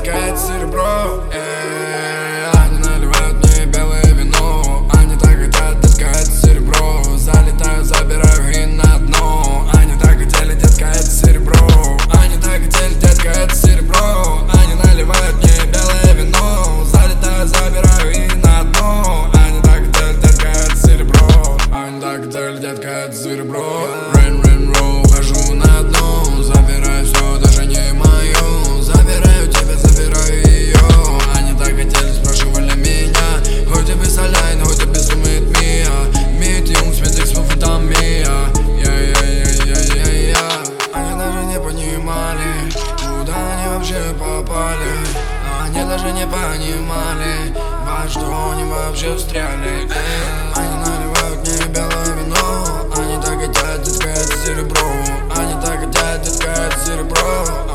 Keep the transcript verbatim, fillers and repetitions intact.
детское серебро. Эй, они наливают мне белое вино. Они так хотят детское серебро. Залетаю, забираю и на дно. Они так хотели детское серебро. Они так хотели детское серебро. Они наливают мне белое вино. Залетаю, забираю и на дно. Они так хотели детское серебро. Они так хотели детское серебро. Rain, rain, roll, хожу на дно. Забираю все, даже не мое. Забираю тебя, забираю ее. Они так хотели, спрашивали меня. Хоть и без Аляйна, хоть и без умеет Мия. Мит Юнг, Смитик, Смуфитам, Мия. Я-я-я-я-я-я. Они даже не понимали, куда они вообще попали. Они даже не понимали, во что они вообще встряли. Они наливают мне белое вино. Они так хотят детское серебро. Они так хотят детское серебро.